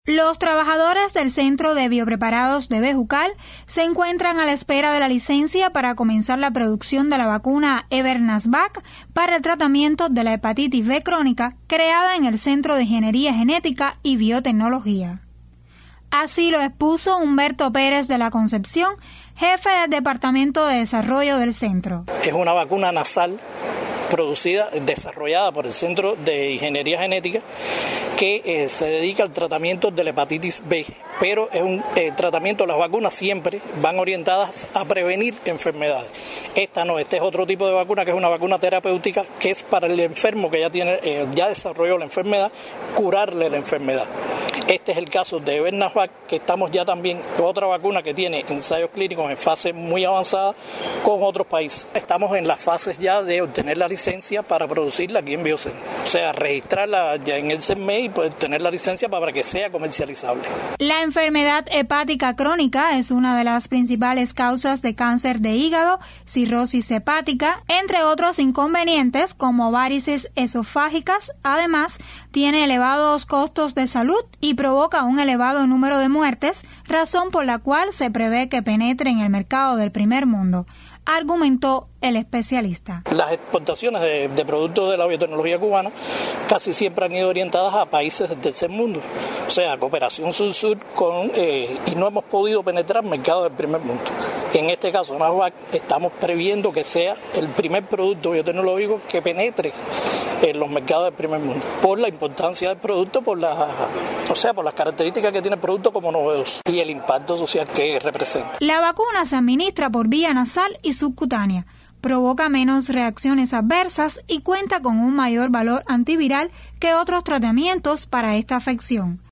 Los trabajadores del Centro de Biopreparados de Bejucal se encuentran a la espera de la licencia para comenzar la producción de la vacuna Evernas-Vac para el tratamiento de la hepatitis B crónica creada en el Centro de Ingeniería Genética y Biotecnología. Así lo expuso Humberto Pérez de la Concepción, jefe del Departamento de Desarrollo del centro. Es una vacuna nasal desarrollada por el Centro de Ingeniería Genética que se dedica al tratamiento de la hepatitis B, pero es un tratamiento, las vacunas siempre van orientadas a prevenir enfermedades. Esta no, este es otro tipo de vacuna que es una vacuna terapéutica que es para el enfermo que ya desarrolló la enfermedad, curarle la enfermedad. Este es el caso de Evernas-Vac, que estamos ya también con otra vacuna que tiene ensayos clínicos en fase muy avanzada con otros países. Estamos en las fases ya de obtener la licencia para producirla aquí en Biocen, o sea, registrarla ya en el CERME y poder tener la licencia para que sea comercializable. La enfermedad hepática crónica es una de las principales causas de cáncer de hígado, cirrosis hepática, entre otros inconvenientes como varices esofágicas. Además, tiene elevados costos de salud y provoca un elevado número de muertes, razón por la cual se prevé que penetre en el mercado del primer mundo, argumentó el especialista. Las exportaciones de productos de la biotecnología cubana casi siempre han ido orientadas a países del tercer mundo, o sea, cooperación sur-sur, y no hemos podido penetrar mercados del primer mundo. En este caso, Evernas-Vac, estamos previendo que sea el primer producto biotecnológico que penetre en los mercados del primer mundo, por la importancia del producto, por las características que tiene el producto como novedoso y el impacto social que representa. La vacuna se administra por vía nasal y subcutánea, provoca menos reacciones adversas y cuenta con un mayor valor antiviral que otros tratamientos para esta afección.